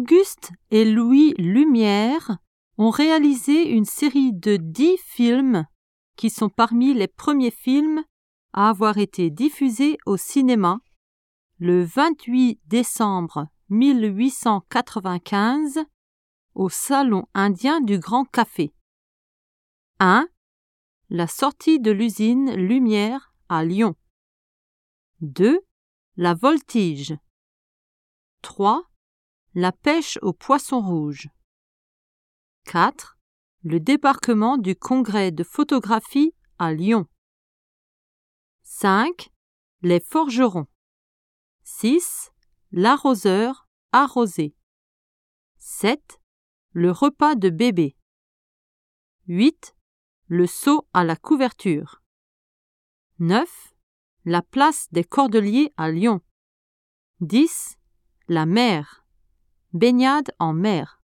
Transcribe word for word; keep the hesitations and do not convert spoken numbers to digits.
Auguste et Louis Lumière ont réalisé une série de dix films qui sont parmi les premiers films à avoir été diffusés au cinéma le vingt-huit décembre mille huit cent quatre-vingt-quinze au Salon indien du Grand Café. un. La sortie de l'usine Lumière à Lyon. deux. La voltige. trois. La pêche au poisson rouge. quatre. Le débarquement du congrès de photographie à Lyon. cinq. Les forgerons. six. L'arroseur arrosé. sept. Le repas de bébé. huit. Le seau à la couverture. neuf. La place des Cordeliers à Lyon. dix. La mer. Baignade en mer.